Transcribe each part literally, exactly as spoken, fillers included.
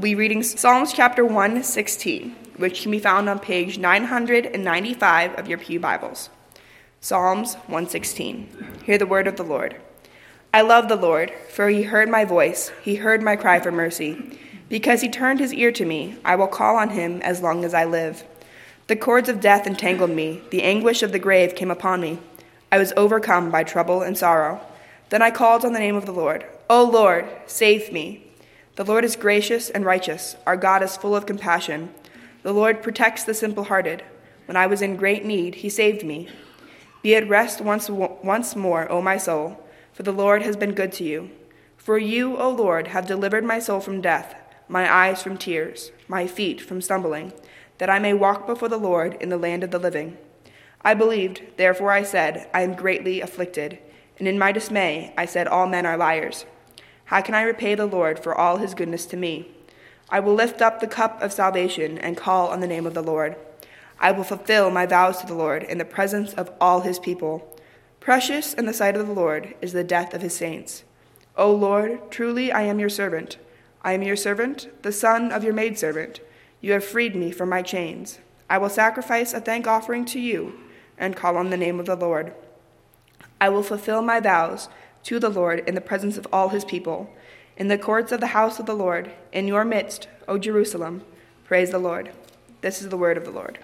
be reading Psalms chapter one sixteen, which can be found on page nine hundred ninety-five of your Pew Bibles. Psalms one sixteen. Hear the word of the Lord. I love the Lord, for he heard my voice. He heard my cry for mercy. Because he turned his ear to me, I will call on him as long as I live. The cords of death entangled me. The anguish of the grave came upon me. I was overcome by trouble and sorrow. Then I called on the name of the Lord. O Lord, save me. The Lord is gracious and righteous. Our God is full of compassion. The Lord protects the simple-hearted. When I was in great need, he saved me. Be at rest once, once more, O my soul, for the Lord has been good to you. For you, O Lord, have delivered my soul from death, my eyes from tears, my feet from stumbling, that I may walk before the Lord in the land of the living. I believed, therefore I said, I am greatly afflicted. And in my dismay I said, all men are liars. How can I repay the Lord for all his goodness to me? I will lift up the cup of salvation and call on the name of the Lord. I will fulfill my vows to the Lord in the presence of all his people. Precious in the sight of the Lord is the death of his saints. O Lord, truly I am your servant. I am your servant, the son of your maidservant. You have freed me from my chains. I will sacrifice a thank offering to you and call on the name of the Lord. I will fulfill my vows to the Lord in the presence of all his people, in the courts of the house of the Lord, in your midst, O Jerusalem. Praise the Lord. This is the word of the Lord.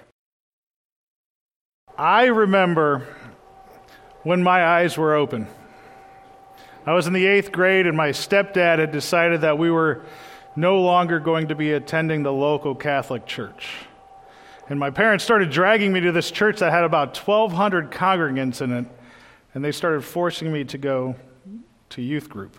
I remember when my eyes were open. I was in the eighth grade, and my stepdad had decided that we were no longer going to be attending the local Catholic church. And my parents started dragging me to this church that had about twelve hundred congregants in it, and they started forcing me to go to youth group.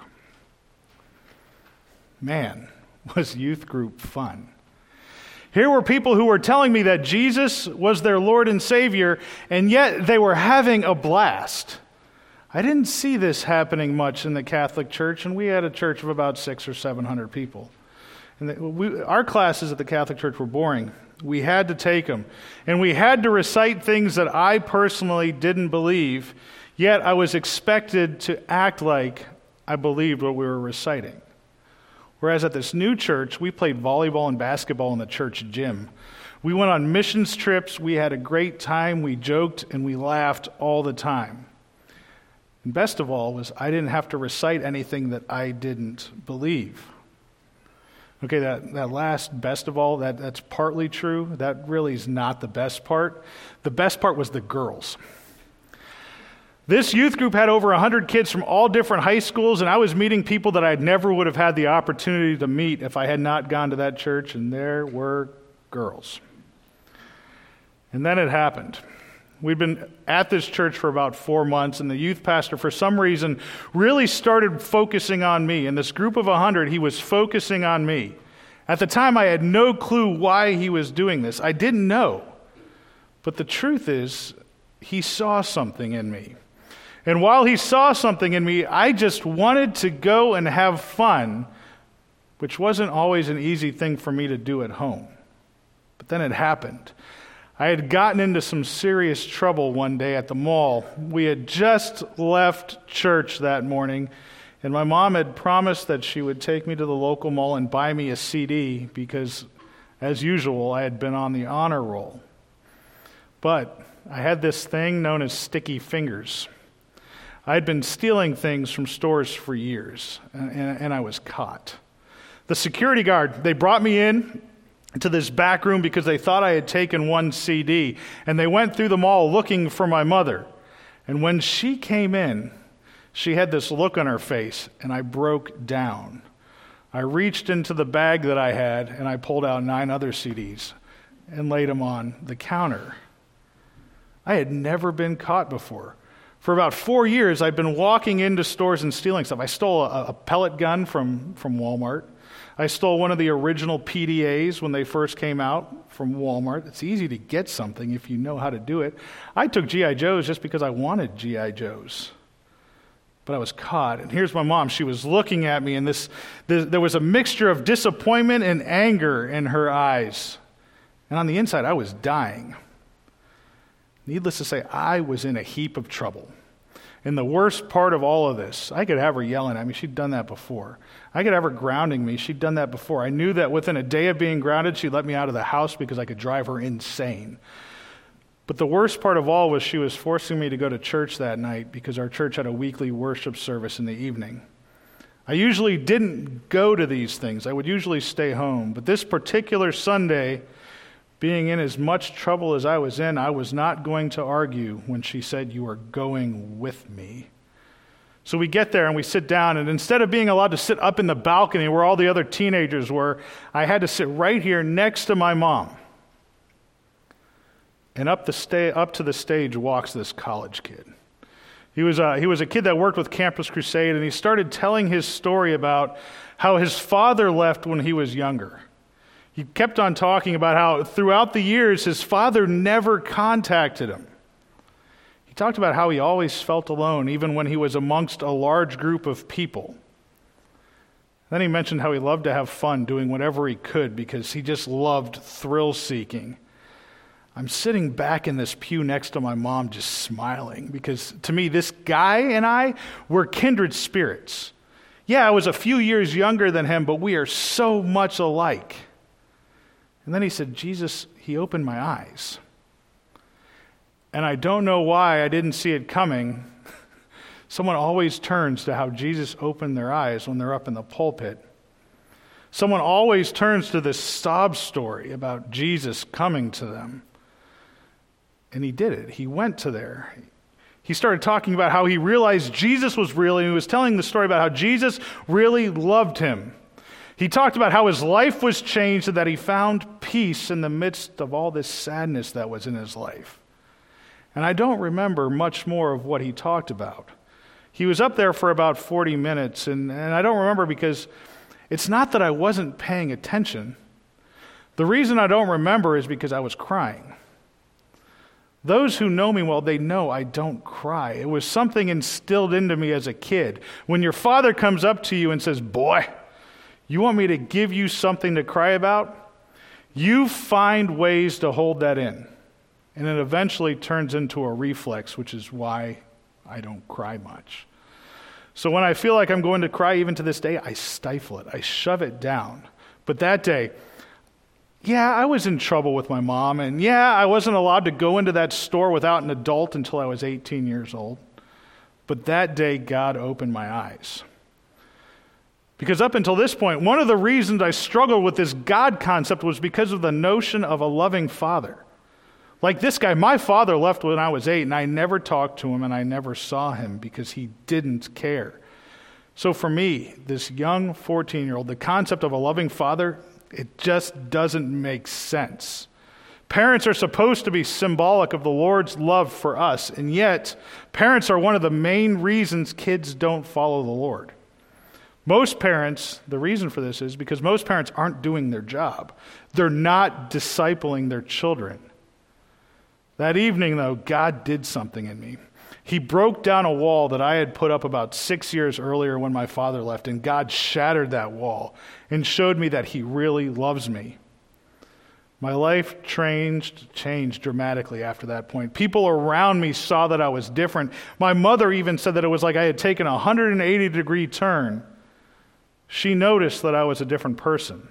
Man, was youth group fun. Here were people who were telling me that Jesus was their Lord and Savior, and yet they were having a blast. I didn't see this happening much in the Catholic Church, and we had a church of about six or seven hundred people. And we, our classes at the Catholic Church were boring. We had to take them, and we had to recite things that I personally didn't believe, yet I was expected to act like I believed what we were reciting. Whereas at this new church, we played volleyball and basketball in the church gym. We went on missions trips, we had a great time, we joked, and we laughed all the time. And best of all was I didn't have to recite anything that I didn't believe. Okay, that, that last best of all, that, that's partly true. That really is not the best part. The best part was the girls. This youth group had over one hundred kids from all different high schools, and I was meeting people that I never would have had the opportunity to meet if I had not gone to that church, and there were girls. And then it happened. We'd been at this church for about four months, and the youth pastor, for some reason, really started focusing on me. In this group of one hundred, he was focusing on me. At the time, I had no clue why he was doing this. I didn't know. But the truth is, he saw something in me. And while he saw something in me, I just wanted to go and have fun, which wasn't always an easy thing for me to do at home. But then it happened. I had gotten into some serious trouble one day at the mall. We had just left church that morning, and my mom had promised that she would take me to the local mall and buy me a C D because, as usual, I had been on the honor roll. But I had this thing known as sticky fingers. I had been stealing things from stores for years, and, and I was caught. The security guard, they brought me in to this back room because they thought I had taken one C D, and they went through the mall looking for my mother. And when she came in, she had this look on her face, and I broke down. I reached into the bag that I had, and I pulled out nine other C Ds and laid them on the counter. I had never been caught before. For about four years, I'd been walking into stores and stealing stuff. I stole a, a pellet gun from, from Walmart. I stole one of the original P D As when they first came out from Walmart. It's easy to get something if you know how to do it. I took G I Joes just because I wanted G I Joes. But I was caught. And here's my mom. She was looking at me, and this, this there was a mixture of disappointment and anger in her eyes. And on the inside, I was dying. Needless to say, I was in a heap of trouble. And the worst part of all of this, I could have her yelling at me. She'd done that before. I could have her grounding me. She'd done that before. I knew that within a day of being grounded, she'd let me out of the house because I could drive her insane. But the worst part of all was she was forcing me to go to church that night because our church had a weekly worship service in the evening. I usually didn't go to these things. I would usually stay home. But this particular Sunday, being in as much trouble as I was in, I was not going to argue when she said, "You are going with me." So we get there and we sit down, and instead of being allowed to sit up in the balcony where all the other teenagers were, I had to sit right here next to my mom. And up the sta- up to the stage walks this college kid. He was, a, he was a kid that worked with Campus Crusade, and he started telling his story about how his father left when he was younger. He kept on talking about how throughout the years his father never contacted him. He talked about how he always felt alone, even when he was amongst a large group of people. Then he mentioned how he loved to have fun doing whatever he could because he just loved thrill-seeking. I'm sitting back in this pew next to my mom just smiling because to me, this guy and I were kindred spirits. Yeah, I was a few years younger than him, but we are so much alike. And then he said, Jesus, he opened my eyes. And I don't know why I didn't see it coming. Someone always turns to how Jesus opened their eyes when they're up in the pulpit. Someone always turns to this sob story about Jesus coming to them. And he did it. He went to there. He started talking about how he realized Jesus was real, and he was telling the story about how Jesus really loved him. He talked about how his life was changed and that he found peace in the midst of all this sadness that was in his life. And I don't remember much more of what he talked about. He was up there for about forty minutes, and, and I don't remember because it's not that I wasn't paying attention. The reason I don't remember is because I was crying. Those who know me well, they know I don't cry. It was something instilled into me as a kid. When your father comes up to you and says, "Boy, you want me to give you something to cry about?" You find ways to hold that in. And it eventually turns into a reflex, which is why I don't cry much. So when I feel like I'm going to cry, even to this day, I stifle it. I shove it down. But that day, yeah, I was in trouble with my mom, and yeah, I wasn't allowed to go into that store without an adult until I was eighteen years old. But that day, God opened my eyes. Because up until this point, one of the reasons I struggled with this God concept was because of the notion of a loving father. Like this guy, my father left when I was eight, and I never talked to him, and I never saw him because he didn't care. So for me, this young fourteen-year-old, the concept of a loving father, it just doesn't make sense. Parents are supposed to be symbolic of the Lord's love for us, and yet parents are one of the main reasons kids don't follow the Lord. Most parents, the reason for this is because most parents aren't doing their job. They're not discipling their children. That evening, though, God did something in me. He broke down a wall that I had put up about six years earlier when my father left, and God shattered that wall and showed me that he really loves me. My life changed, changed dramatically after that point. People around me saw that I was different. My mother even said that it was like I had taken a one hundred eighty degree turn. She noticed that I was a different person.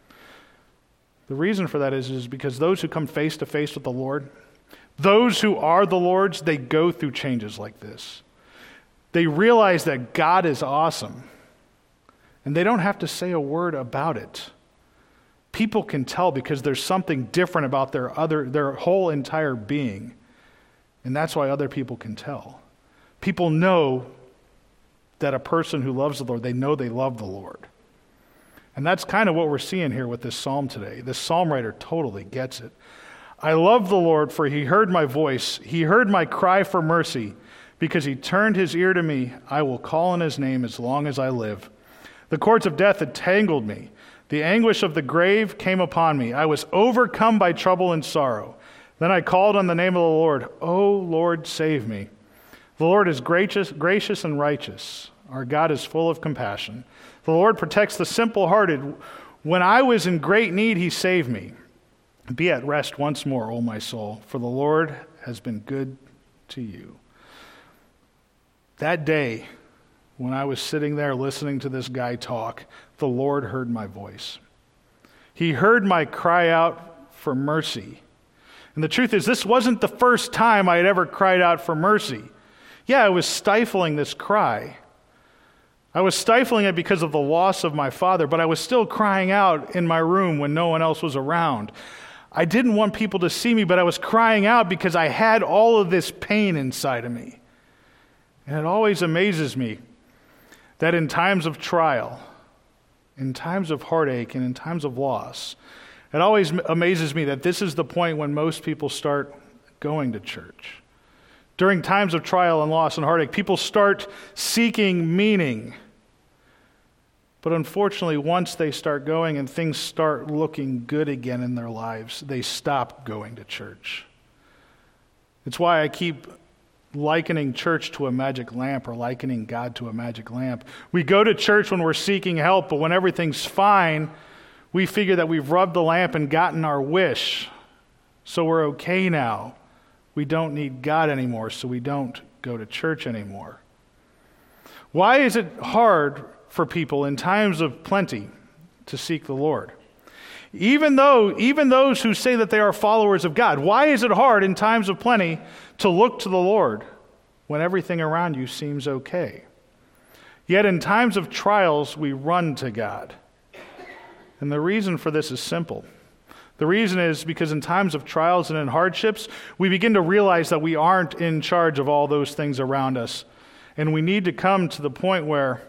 The reason for that is, is because those who come face to face with the Lord, those who are the Lord's, they go through changes like this. They realize that God is awesome, and they don't have to say a word about it. People can tell because there's something different about their other, their whole entire being, and that's why other people can tell. People know that a person who loves the Lord, they know they love the Lord. And that's kind of what we're seeing here with this psalm today. This psalm writer totally gets it. I love the Lord, for he heard my voice. He heard my cry for mercy. Because he turned his ear to me, I will call on his name as long as I live. The cords of death had tangled me. The anguish of the grave came upon me. I was overcome by trouble and sorrow. Then I called on the name of the Lord. O Lord, save me. The Lord is gracious, gracious and righteous. Our God is full of compassion. The Lord protects the simple-hearted. When I was in great need, he saved me. Be at rest once more, O my soul, for the Lord has been good to you. That day, when I was sitting there listening to this guy talk, the Lord heard my voice. He heard my cry out for mercy. And the truth is, this wasn't the first time I had ever cried out for mercy. Yeah, I was stifling this cry. I was stifling it because of the loss of my father, but I was still crying out in my room when no one else was around. I didn't want people to see me, but I was crying out because I had all of this pain inside of me. And it always amazes me that in times of trial, in times of heartache, and in times of loss, it always amazes me that this is the point when most people start going to church. During times of trial and loss and heartache, people start seeking meaning. But unfortunately, once they start going and things start looking good again in their lives, they stop going to church. It's why I keep likening church to a magic lamp, or likening God to a magic lamp. We go to church when we're seeking help, but when everything's fine, we figure that we've rubbed the lamp and gotten our wish, so we're okay now. We don't need God anymore, so we don't go to church anymore. Why is it hard for people in times of plenty to seek the Lord? Even though, even those who say that they are followers of God, why is it hard in times of plenty to look to the Lord when everything around you seems okay? Yet in times of trials, we run to God. And the reason for this is simple. The reason is because in times of trials and in hardships, we begin to realize that we aren't in charge of all those things around us. And we need to come to the point where,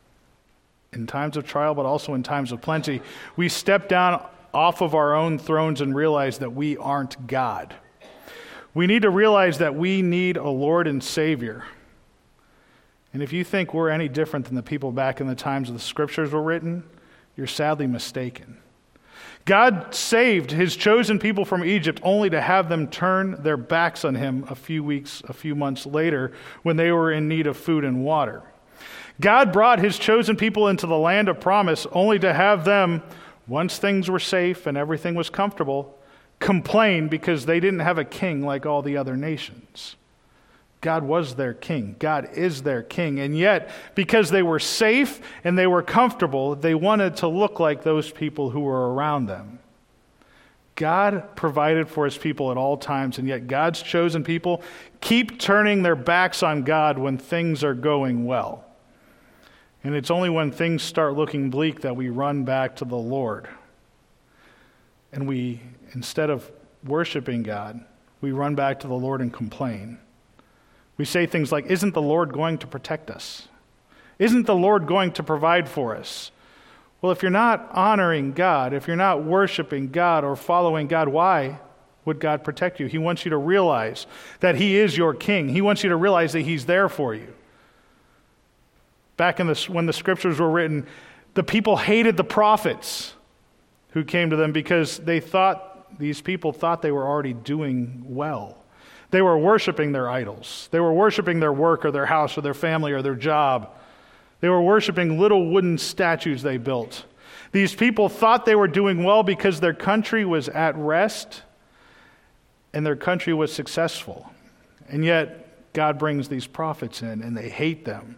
in times of trial, but also in times of plenty, we step down off of our own thrones and realize that we aren't God. We need to realize that we need a Lord and Savior. And if you think we're any different than the people back in the times the Scriptures were written, you're sadly mistaken. God saved his chosen people from Egypt only to have them turn their backs on him a few weeks, a few months later when they were in need of food and water. God brought his chosen people into the land of promise only to have them, once things were safe and everything was comfortable, complain because they didn't have a king like all the other nations. God was their king. God is their king. And yet, because they were safe and they were comfortable, they wanted to look like those people who were around them. God provided for his people at all times, and yet God's chosen people keep turning their backs on God when things are going well. And it's only when things start looking bleak that we run back to the Lord. And we, instead of worshiping God, we run back to the Lord and complain. We say things like, isn't the Lord going to protect us? Isn't the Lord going to provide for us? Well, if you're not honoring God, if you're not worshiping God or following God, why would God protect you? He wants you to realize that he is your king. He wants you to realize that he's there for you. Back in the, when the Scriptures were written, the people hated the prophets who came to them because they thought, these people thought they were already doing well. They were worshiping their idols. They were worshiping their work or their house or their family or their job. They were worshiping little wooden statues they built. These people thought they were doing well because their country was at rest and their country was successful. And yet, God brings these prophets in and they hate them.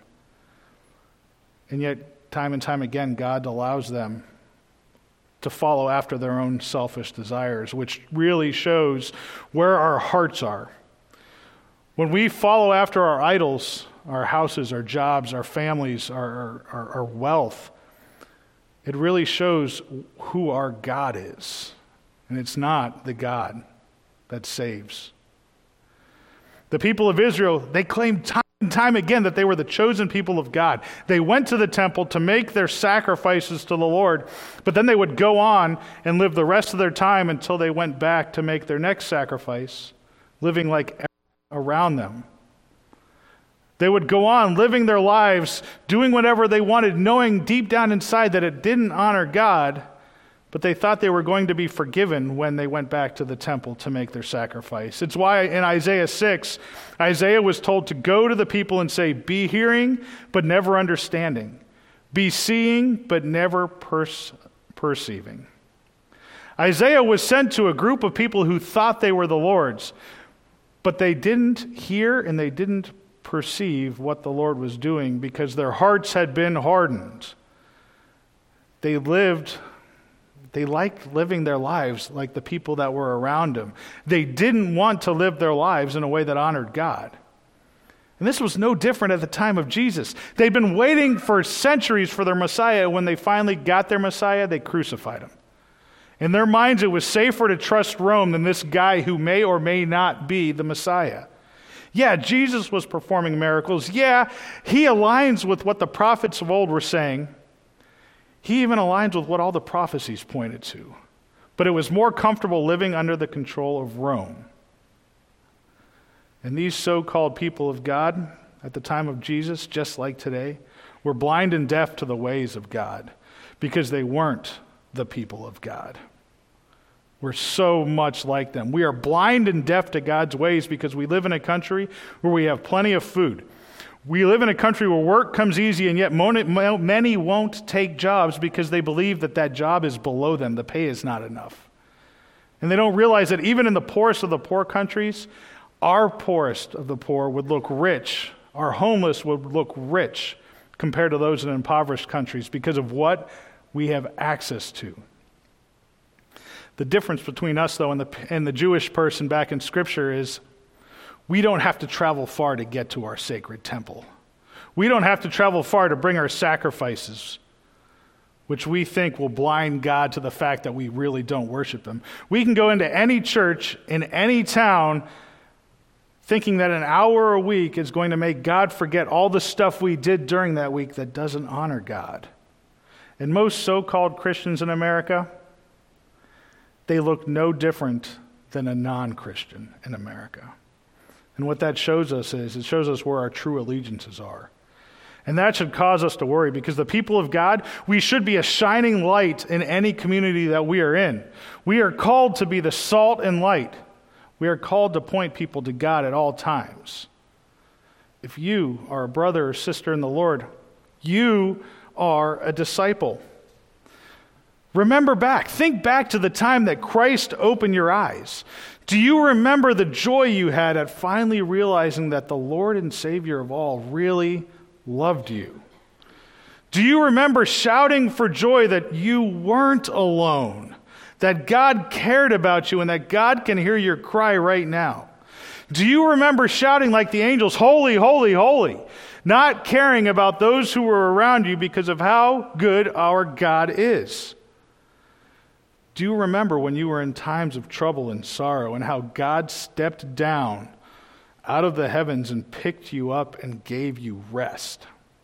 And yet, time and time again, God allows them to follow after their own selfish desires, which really shows where our hearts are. When we follow after our idols, our houses, our jobs, our families, our, our, our wealth, it really shows who our God is. And it's not the God that saves. The people of Israel, they claimed time and time again that they were the chosen people of God. They went to the temple to make their sacrifices to the Lord, but then they would go on and live the rest of their time until they went back to make their next sacrifice, living like everyone around them. They would go on living their lives, doing whatever they wanted, knowing deep down inside that it didn't honor God, but they thought they were going to be forgiven when they went back to the temple to make their sacrifice. It's why in Isaiah six, Isaiah was told to go to the people and say, be hearing, but never understanding. Be seeing, but never pers- perceiving. Isaiah was sent to a group of people who thought they were the Lord's, but they didn't hear and they didn't perceive what the Lord was doing because their hearts had been hardened. They lived, they liked living their lives like the people that were around them. They didn't want to live their lives in a way that honored God. And this was no different at the time of Jesus. They'd been waiting for centuries for their Messiah. When they finally got their Messiah, they crucified him. In their minds, it was safer to trust Rome than this guy who may or may not be the Messiah. Yeah, Jesus was performing miracles. Yeah, he aligns with what the prophets of old were saying. He even aligns with what all the prophecies pointed to. But it was more comfortable living under the control of Rome. And these so-called people of God at the time of Jesus, just like today, were blind and deaf to the ways of God because they weren't the people of God. We're so much like them. We are blind and deaf to God's ways because we live in a country where we have plenty of food. We live in a country where work comes easy, and yet many won't take jobs because they believe that that job is below them. The pay is not enough. And they don't realize that even in the poorest of the poor countries, our poorest of the poor would look rich. Our homeless would look rich compared to those in impoverished countries because of what we have access to. The difference between us, though, and the, and the Jewish person back in Scripture is we don't have to travel far to get to our sacred temple. We don't have to travel far to bring our sacrifices, which we think will blind God to the fact that we really don't worship him. We can go into any church in any town thinking that an hour a week is going to make God forget all the stuff we did during that week that doesn't honor God. And most so-called Christians in America, they look no different than a non-Christian in America. And what that shows us is, it shows us where our true allegiances are. And that should cause us to worry, because the people of God, we should be a shining light in any community that we are in. We are called to be the salt and light. We are called to point people to God at all times. If you are a brother or sister in the Lord, you are a disciple. Remember back. Think back to the time that Christ opened your eyes. Do you remember the joy you had at finally realizing that the Lord and Savior of all really loved you? Do you remember shouting for joy that you weren't alone, that God cared about you, and that God can hear your cry right now? Do you remember shouting like the angels, "Holy, holy, holy," not caring about those who were around you because of how good our God is? Do you remember when you were in times of trouble and sorrow and how God stepped down out of the heavens and picked you up and gave you rest?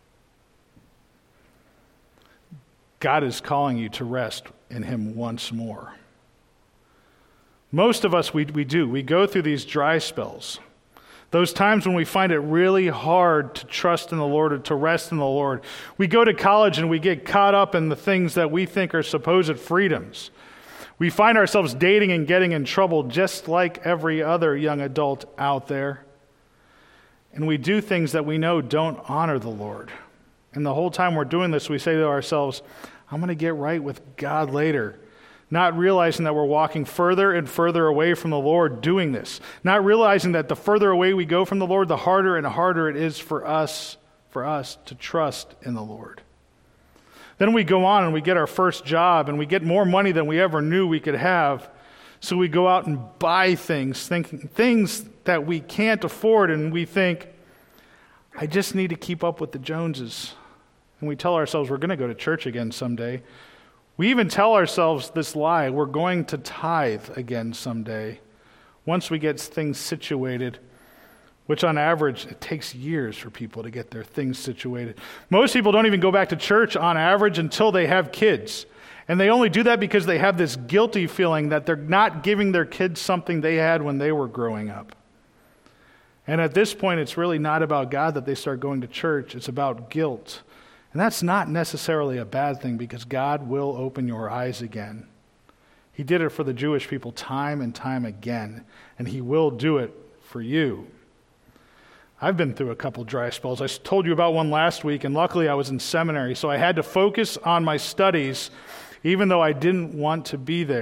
God is calling you to rest in him once more. Most of us, we, we do. We go through these dry spells. Those times when we find it really hard to trust in the Lord or to rest in the Lord. We go to college and we get caught up in the things that we think are supposed freedoms. We find ourselves dating and getting in trouble just like every other young adult out there. And we do things that we know don't honor the Lord. And the whole time we're doing this, we say to ourselves, I'm going to get right with God later. Not realizing that we're walking further and further away from the Lord doing this. Not realizing that the further away we go from the Lord, the harder and harder it is for us, for us to trust in the Lord. Then we go on and we get our first job and we get more money than we ever knew we could have. So we go out and buy things, thinking things that we can't afford, and we think, I just need to keep up with the Joneses. And we tell ourselves we're going to go to church again someday. We even tell ourselves this lie, we're going to tithe again someday, once we get things situated, which on average, it takes years for people to get their things situated. Most people don't even go back to church on average until they have kids. And they only do that because they have this guilty feeling that they're not giving their kids something they had when they were growing up. And at this point, it's really not about God that they start going to church. It's about guilt. And that's not necessarily a bad thing, because God will open your eyes again. He did it for the Jewish people time and time again, and he will do it for you. I've been through a couple dry spells. I told you about one last week, and luckily I was in seminary, so I had to focus on my studies, even though I didn't want to be there.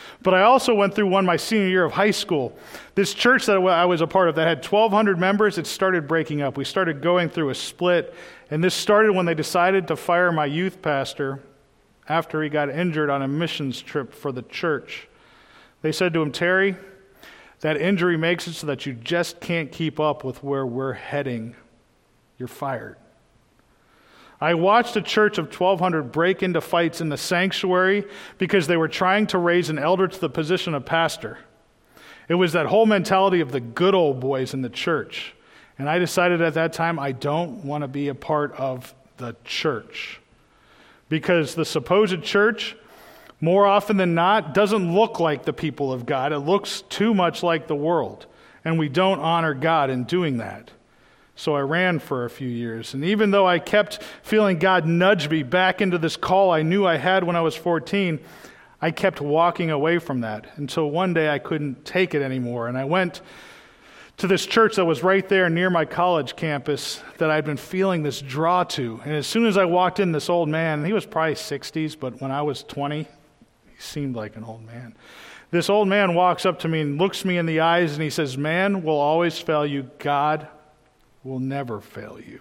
But I also went through one my senior year of high school. This church that I was a part of that had twelve hundred members, it started breaking up. We started going through a split, and this started when they decided to fire my youth pastor after he got injured on a missions trip for the church. They said to him, "Terry, that injury makes it so that you just can't keep up with where we're heading. You're fired." I watched a church of twelve hundred break into fights in the sanctuary because they were trying to raise an elder to the position of pastor. It was that whole mentality of the good old boys in the church. And I decided at that time I don't want to be a part of the church. Because the supposed church, more often than not, doesn't look like the people of God. It looks too much like the world. And we don't honor God in doing that. So I ran for a few years. And even though I kept feeling God nudge me back into this call I knew I had when I was fourteen, I kept walking away from that until one day I couldn't take it anymore. And I went to this church that was right there near my college campus that I'd been feeling this draw to. And as soon as I walked in, this old man, he was probably sixties, but when I was twenty, he seemed like an old man. This old man walks up to me and looks me in the eyes and he says, "Man will always fail you. God will never fail you."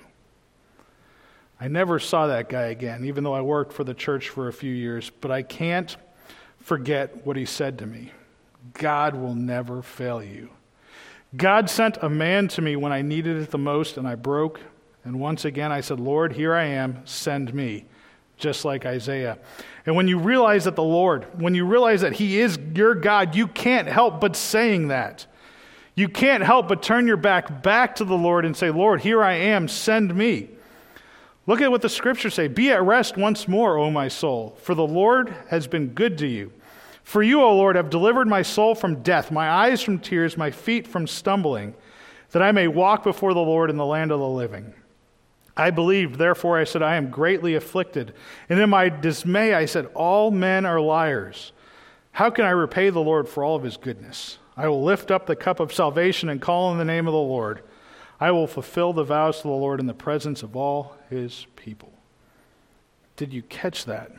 I never saw that guy again, even though I worked for the church for a few years, but I can't forget what he said to me. God will never fail you. God sent a man to me when I needed it the most, and I broke, and once again I said, "Lord, here I am, send me," just like Isaiah. And when you realize that the Lord, when you realize that He is your God, you can't help but saying that. You can't help but turn your back back to the Lord and say, "Lord, here I am, send me." Look at what the scriptures say. "Be at rest once more, O my soul, for the Lord has been good to you. For you, O Lord, have delivered my soul from death, my eyes from tears, my feet from stumbling, that I may walk before the Lord in the land of the living. I believed, therefore I said, I am greatly afflicted. And in my dismay I said, all men are liars. How can I repay the Lord for all of His goodness? I will lift up the cup of salvation and call on the name of the Lord. I will fulfill the vows to the Lord in the presence of all His people." Did you catch that?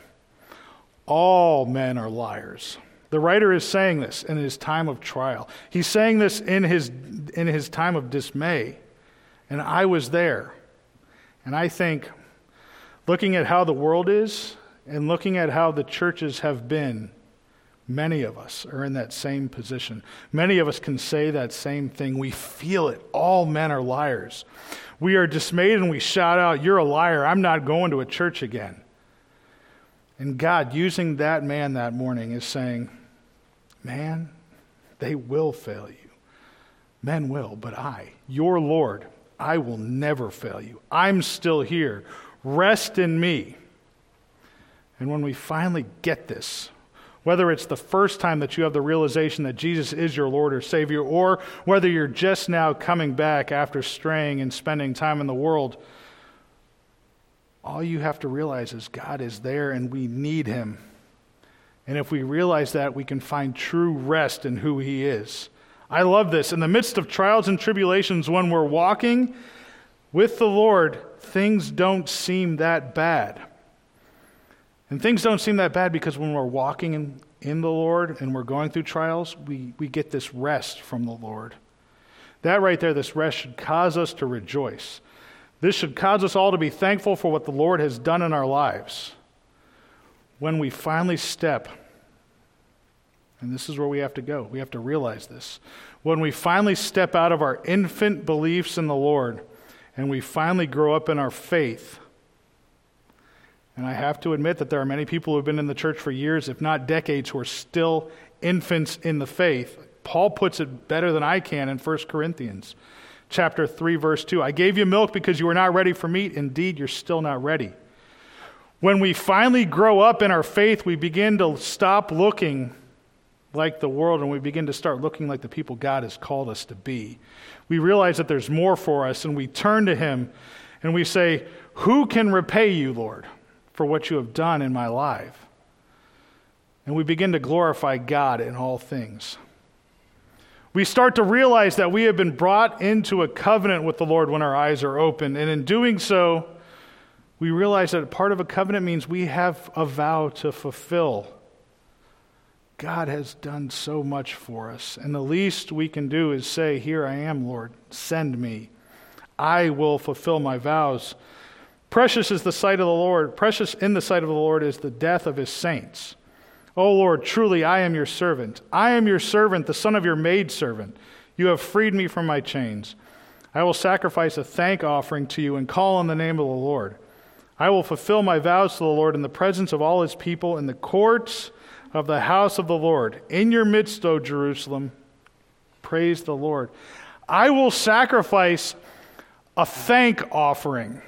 All men are liars. The writer is saying this in his time of trial. He's saying this in his in his time of dismay. And I was there. And I think, looking at how the world is and looking at how the churches have been, many of us are in that same position. Many of us can say that same thing. We feel it. All men are liars. We are dismayed and we shout out, "You're a liar. I'm not going to a church again." And God, using that man that morning, is saying, "Man, they will fail you. Men will, but I, your Lord, I will never fail you. I'm still here. Rest in me." And when we finally get this, whether it's the first time that you have the realization that Jesus is your Lord or Savior, or whether you're just now coming back after straying and spending time in the world, all you have to realize is God is there and we need Him. And if we realize that, we can find true rest in who He is. I love this. In the midst of trials and tribulations, when we're walking with the Lord, things don't seem that bad. And things don't seem that bad because when we're walking in, in the Lord and we're going through trials, we, we get this rest from the Lord. That right there, this rest should cause us to rejoice. This should cause us all to be thankful for what the Lord has done in our lives. When we finally step, and this is where we have to go, we have to realize this. When we finally step out of our infant beliefs in the Lord and we finally grow up in our faith, and I have to admit that there are many people who have been in the church for years, if not decades, who are still infants in the faith. Paul puts it better than I can in First Corinthians chapter three, verse two. "I gave you milk because you were not ready for meat. Indeed, you're still not ready." When we finally grow up in our faith, we begin to stop looking like the world and we begin to start looking like the people God has called us to be. We realize that there's more for us and we turn to Him and we say, "Who can repay you, Lord, for what you have done in my life?" And we begin to glorify God in all things. We start to realize that we have been brought into a covenant with the Lord when our eyes are open. And in doing so, we realize that part of a covenant means we have a vow to fulfill. God has done so much for us. And the least we can do is say, here I am, Lord, send me. I will fulfill my vows. Precious is the sight of the Lord. Precious in the sight of the Lord is the death of his saints. O Lord, truly I am your servant. I am your servant, the son of your maidservant. You have freed me from my chains. I will sacrifice a thank offering to you and call on the name of the Lord. I will fulfill my vows to the Lord in the presence of all his people, in the courts of the house of the Lord. In your midst, O Jerusalem, praise the Lord. I will sacrifice a thank offering.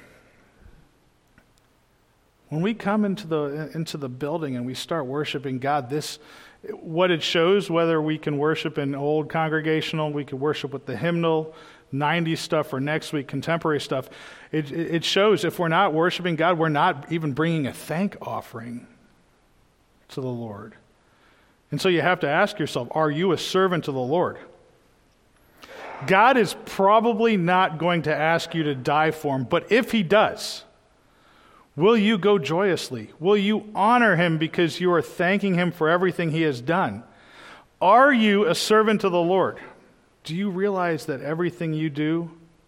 When we come into the into the building and we start worshiping God, this what it shows, whether we can worship in old congregational, we can worship with the hymnal, nineties stuff, or next week contemporary stuff, it, it shows if we're not worshiping God, we're not even bringing a thank offering to the Lord. And so you have to ask yourself, are you a servant to the Lord? God is probably not going to ask you to die for him, but if he does, will you go joyously? Will you honor him because you are thanking him for everything he has done? Are you a servant to the Lord? Do you realize that everything you do,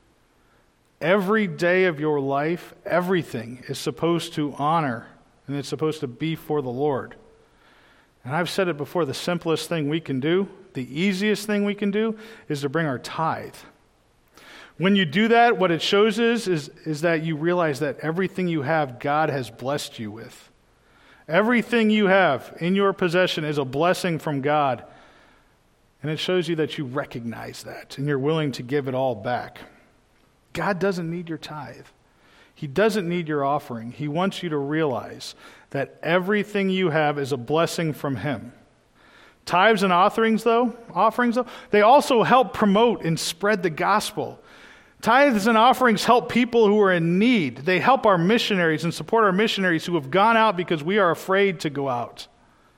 every day of your life, everything is supposed to honor and it's supposed to be for the Lord? And I've said it before, the simplest thing we can do, the easiest thing we can do, is to bring our tithe. When you do that, what it shows is, is, is that you realize that everything you have, God has blessed you with. Everything you have in your possession is a blessing from God. And it shows you that you recognize that and you're willing to give it all back. God doesn't need your tithe. He doesn't need your offering. He wants you to realize that everything you have is a blessing from him. Tithes and offerings, though, offerings, though, they also help promote and spread the gospel. Tithes and offerings help people who are in need. They help our missionaries and support our missionaries who have gone out because we are afraid to go out.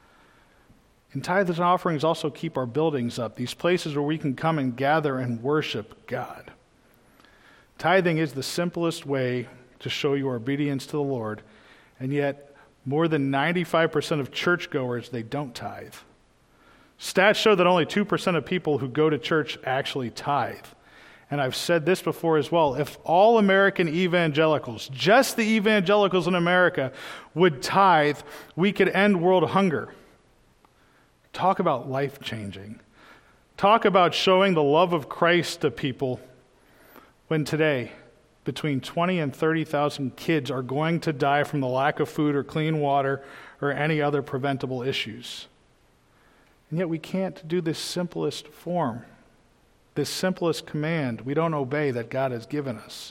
And tithes and offerings also keep our buildings up, these places where we can come and gather and worship God. Tithing is the simplest way to show your obedience to the Lord, and yet more than ninety-five percent of churchgoers, they don't tithe. Stats show that only two percent of people who go to church actually tithe. And I've said this before as well, if all American evangelicals, just the evangelicals in America, would tithe, we could end world hunger. Talk about life-changing. Talk about showing the love of Christ to people when today, between twenty and thirty thousand kids are going to die from the lack of food or clean water or any other preventable issues. And yet we can't do this simplest form, this simplest command we don't obey that God has given us.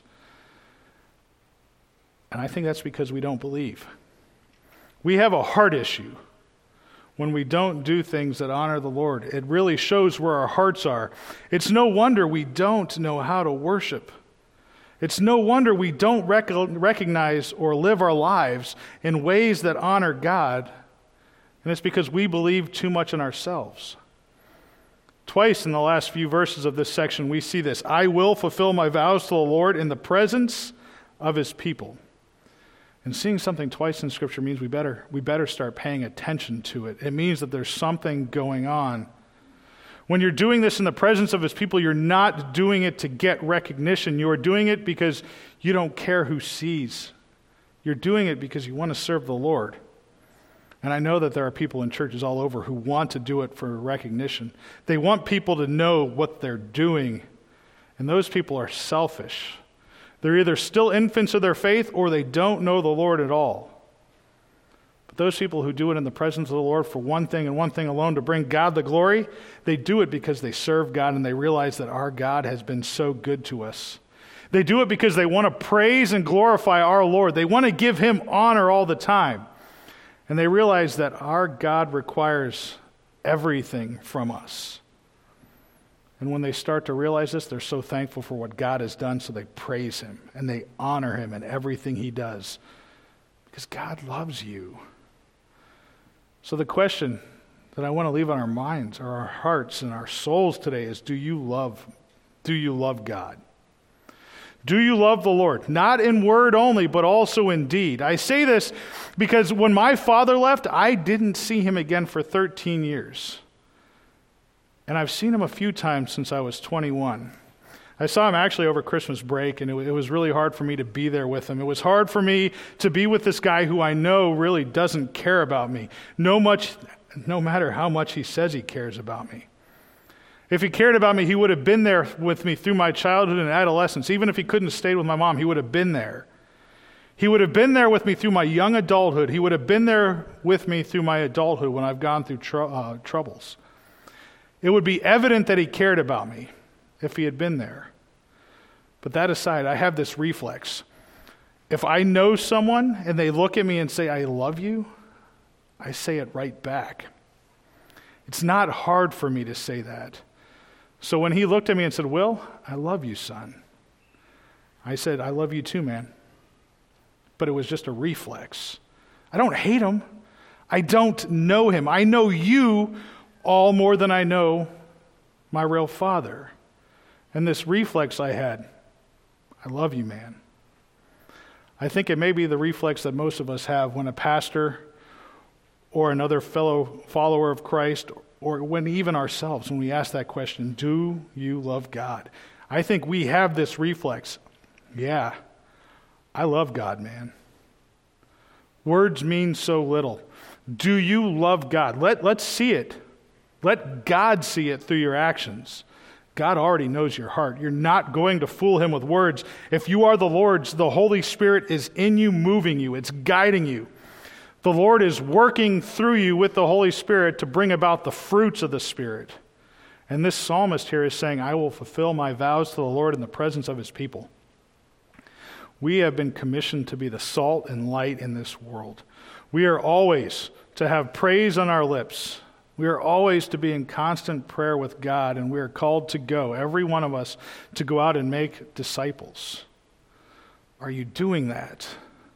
And I think that's because we don't believe. We have a heart issue when we don't do things that honor the Lord. It really shows where our hearts are. It's no wonder we don't know how to worship. It's no wonder we don't rec- recognize or live our lives in ways that honor God. And it's because we believe too much in ourselves. Twice in the last few verses of this section, we see this. I will fulfill my vows to the Lord in the presence of his people. And seeing something twice in Scripture means we better, we better start paying attention to it. It means that there's something going on. When you're doing this in the presence of his people, you're not doing it to get recognition. You're doing it because you don't care who sees. You're doing it because you want to serve the Lord. And I know that there are people in churches all over who want to do it for recognition. They want people to know what they're doing. And those people are selfish. They're either still infants of their faith or they don't know the Lord at all. But those people who do it in the presence of the Lord for one thing and one thing alone, to bring God the glory, they do it because they serve God and they realize that our God has been so good to us. They do it because they want to praise and glorify our Lord. They want to give him honor all the time. And they realize that our God requires everything from us. And when they start to realize this, they're so thankful for what God has done, so they praise him and they honor him in everything he does. Because God loves you. So the question that I want to leave on our minds or our hearts and our souls today is, do you love, do you love God? Do you love the Lord? Not in word only, but also in deed. I say this because when my father left, I didn't see him again for thirteen years. And I've seen him a few times since I was twenty-one. I saw him actually over Christmas break, and it, it was really hard for me to be there with him. It was hard for me to be with this guy who I know really doesn't care about me, no much, no matter how much he says he cares about me. If he cared about me, he would have been there with me through my childhood and adolescence. Even if he couldn't have stayed with my mom, he would have been there. He would have been there with me through my young adulthood. He would have been there with me through my adulthood when I've gone through tr- uh, troubles. It would be evident that he cared about me if he had been there. But that aside, I have this reflex. If I know someone and they look at me and say, I love you, I say it right back. It's not hard for me to say that. So when he looked at me and said, Will, I love you, son, I said, I love you too, man. But it was just a reflex. I don't hate him. I don't know him. I know you all more than I know my real father. And this reflex I had, I love you, man. I think it may be the reflex that most of us have when a pastor or another fellow follower of Christ, or when even ourselves, when we ask that question, do you love God? I think we have this reflex. Yeah, I love God, man. Words mean so little. Do you love God? Let, let's see it. Let God see it through your actions. God already knows your heart. You're not going to fool him with words. If you are the Lord's, the Holy Spirit is in you, moving you. It's guiding you. The Lord is working through you with the Holy Spirit to bring about the fruits of the Spirit. And this psalmist here is saying, I will fulfill my vows to the Lord in the presence of his people. We have been commissioned to be the salt and light in this world. We are always to have praise on our lips. We are always to be in constant prayer with God, and we are called to go, every one of us, to go out and make disciples. Are you doing that?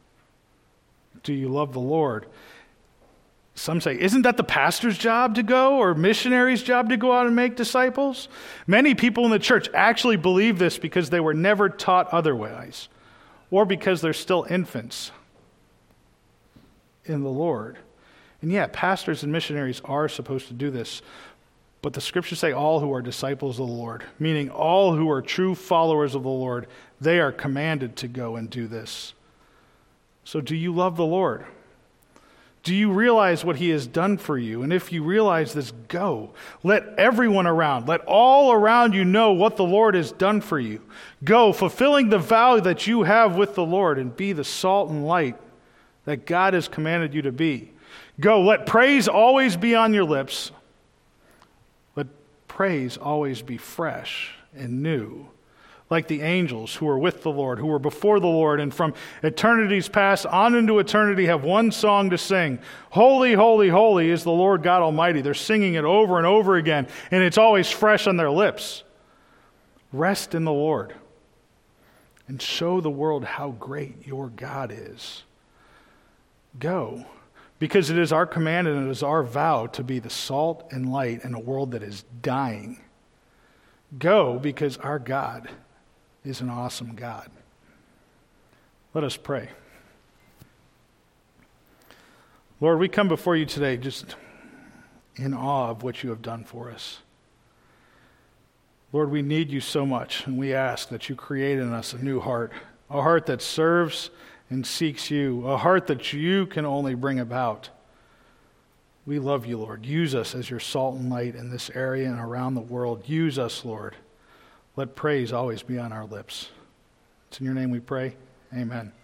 Do you love the Lord? Some say, isn't that the pastor's job to go, or missionary's job to go out and make disciples? Many people in the church actually believe this because they were never taught otherwise, or because they're still infants in the Lord. And yeah, pastors and missionaries are supposed to do this, but the scriptures say all who are disciples of the Lord, meaning all who are true followers of the Lord, they are commanded to go and do this. So do you love the Lord? Do you realize what he has done for you? And if you realize this, go. Let everyone around, let all around you know what the Lord has done for you. Go, fulfilling the vow that you have with the Lord, and be the salt and light that God has commanded you to be. Go, let praise always be on your lips. Let praise always be fresh and new, like the angels who are with the Lord, who were before the Lord, and from eternity's past on into eternity have one song to sing. Holy, holy, holy is the Lord God Almighty. They're singing it over and over again, and it's always fresh on their lips. Rest in the Lord and show the world how great your God is. Go. Because it is our command and it is our vow to be the salt and light in a world that is dying. Go, because our God is an awesome God. Let us pray. Lord, we come before you today just in awe of what you have done for us. Lord, we need you so much, and we ask that you create in us a new heart, a heart that serves and seeks you, a heart that you can only bring about. We love you, Lord. Use us as your salt and light in this area and around the world. Use us, Lord. Let praise always be on our lips. It's in your name we pray. Amen.